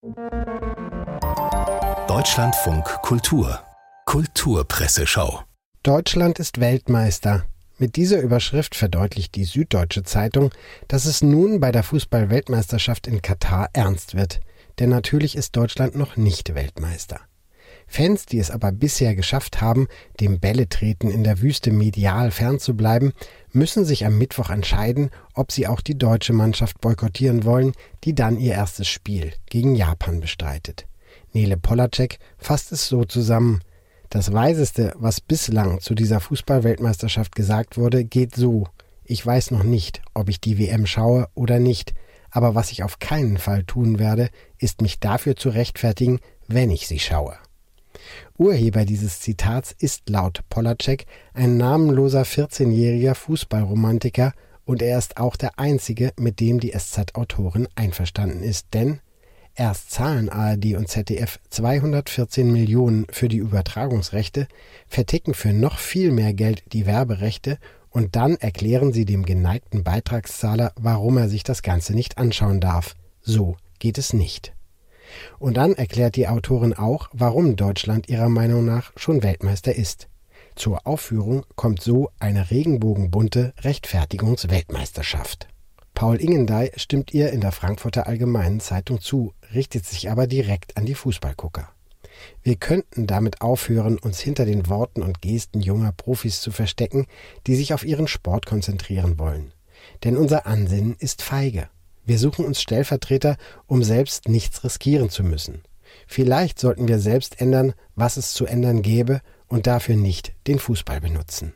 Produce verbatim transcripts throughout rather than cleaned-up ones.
Deutschlandfunk Kultur Kulturpresseschau. Deutschland ist Weltmeister. Mit dieser Überschrift verdeutlicht die Süddeutsche Zeitung, dass es nun bei der Fußball-Weltmeisterschaft in Katar ernst wird. Denn natürlich ist Deutschland noch nicht Weltmeister. Fans, die es aber bisher geschafft haben, dem Bälletreten in der Wüste medial fernzubleiben, müssen sich am Mittwoch entscheiden, ob sie auch die deutsche Mannschaft boykottieren wollen, die dann ihr erstes Spiel gegen Japan bestreitet. Nele Polacek fasst es so zusammen: Das Weiseste, was bislang zu dieser Fußball-Weltmeisterschaft gesagt wurde, geht so: Ich weiß noch nicht, ob ich die W M schaue oder nicht, aber was ich auf keinen Fall tun werde, ist mich dafür zu rechtfertigen, wenn ich sie schaue. Urheber dieses Zitats ist laut Polacek ein namenloser vierzehnjähriger Fußballromantiker und er ist auch der einzige, mit dem die S Z-Autorin einverstanden ist, denn erst zahlen A R D und Z D F zweihundertvierzehn Millionen für die Übertragungsrechte, verticken für noch viel mehr Geld die Werberechte und dann erklären sie dem geneigten Beitragszahler, warum er sich das Ganze nicht anschauen darf. So geht es nicht. Und dann erklärt die Autorin auch, warum Deutschland ihrer Meinung nach schon Weltmeister ist. Zur Aufführung kommt so eine regenbogenbunte Rechtfertigungsweltmeisterschaft. Paul Ingendey stimmt ihr in der Frankfurter Allgemeinen Zeitung zu, richtet sich aber direkt an die Fußballgucker. Wir könnten damit aufhören, uns hinter den Worten und Gesten junger Profis zu verstecken, die sich auf ihren Sport konzentrieren wollen. Denn unser Ansinnen ist feige. Wir suchen uns Stellvertreter, um selbst nichts riskieren zu müssen. Vielleicht sollten wir selbst ändern, was es zu ändern gäbe und dafür nicht den Fußball benutzen.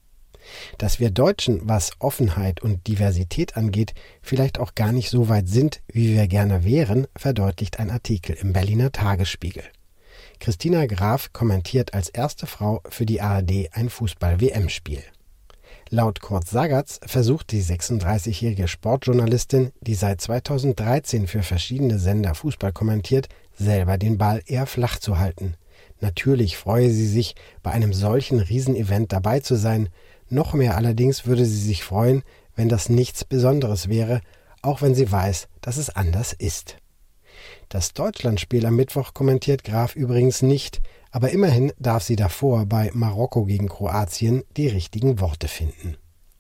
Dass wir Deutschen, was Offenheit und Diversität angeht, vielleicht auch gar nicht so weit sind, wie wir gerne wären, verdeutlicht ein Artikel im Berliner Tagesspiegel. Christina Graf kommentiert als erste Frau für die A R D ein Fußball-W M-Spiel. Laut Kurt Sagatz versucht die sechsunddreißigjährige Sportjournalistin, die seit zweitausenddreizehn für verschiedene Sender Fußball kommentiert, selber den Ball eher flach zu halten. Natürlich freue sie sich, bei einem solchen Riesenevent dabei zu sein. Noch mehr allerdings würde sie sich freuen, wenn das nichts Besonderes wäre, auch wenn sie weiß, dass es anders ist. Das Deutschlandspiel am Mittwoch kommentiert Graf übrigens nicht, aber immerhin darf sie davor bei Marokko gegen Kroatien die richtigen Worte finden.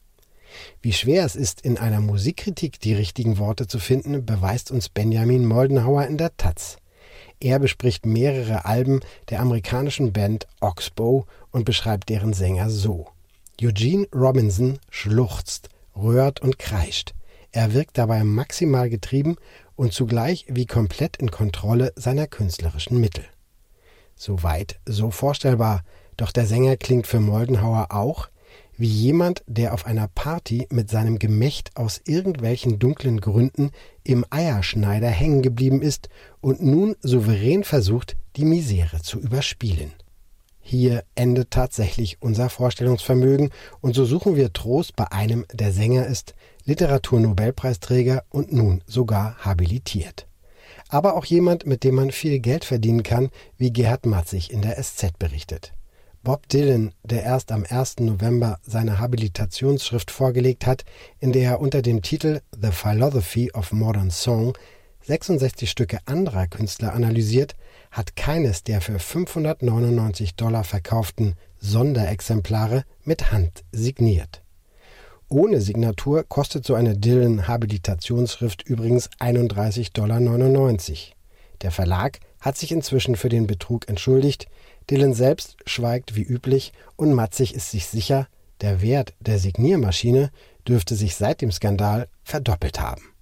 Wie schwer es ist, in einer Musikkritik die richtigen Worte zu finden, beweist uns Benjamin Moldenhauer in der Taz. Er bespricht mehrere Alben der amerikanischen Band Oxbow und beschreibt deren Sänger so: Eugene Robinson schluchzt, röhrt und kreischt. Er wirkt dabei maximal getrieben und zugleich wie komplett in Kontrolle seiner künstlerischen Mittel. So weit, so vorstellbar, doch der Sänger klingt für Moldenhauer auch wie jemand, der auf einer Party mit seinem Gemächt aus irgendwelchen dunklen Gründen im Eierschneider hängen geblieben ist und nun souverän versucht, die Misere zu überspielen. Hier endet tatsächlich unser Vorstellungsvermögen und so suchen wir Trost bei einem, der Sänger ist, Literaturnobelpreisträger und nun sogar habilitiert. Aber auch jemand, mit dem man viel Geld verdienen kann, wie Gerhard Matzig in der S Z berichtet. Bob Dylan, der erst am ersten November seine Habilitationsschrift vorgelegt hat, in der er unter dem Titel The Philosophy of Modern Song sechsundsechzig Stücke anderer Künstler analysiert, hat keines der für fünfhundertneunundneunzig Dollar verkauften Sonderexemplare mit Hand signiert. Ohne Signatur kostet so eine Dylan-Habilitationsschrift übrigens einunddreißig Komma neunundneunzig Dollar. Der Verlag hat sich inzwischen für den Betrug entschuldigt, Dylan selbst schweigt wie üblich und Matzig ist sich sicher, der Wert der Signiermaschine dürfte sich seit dem Skandal verdoppelt haben.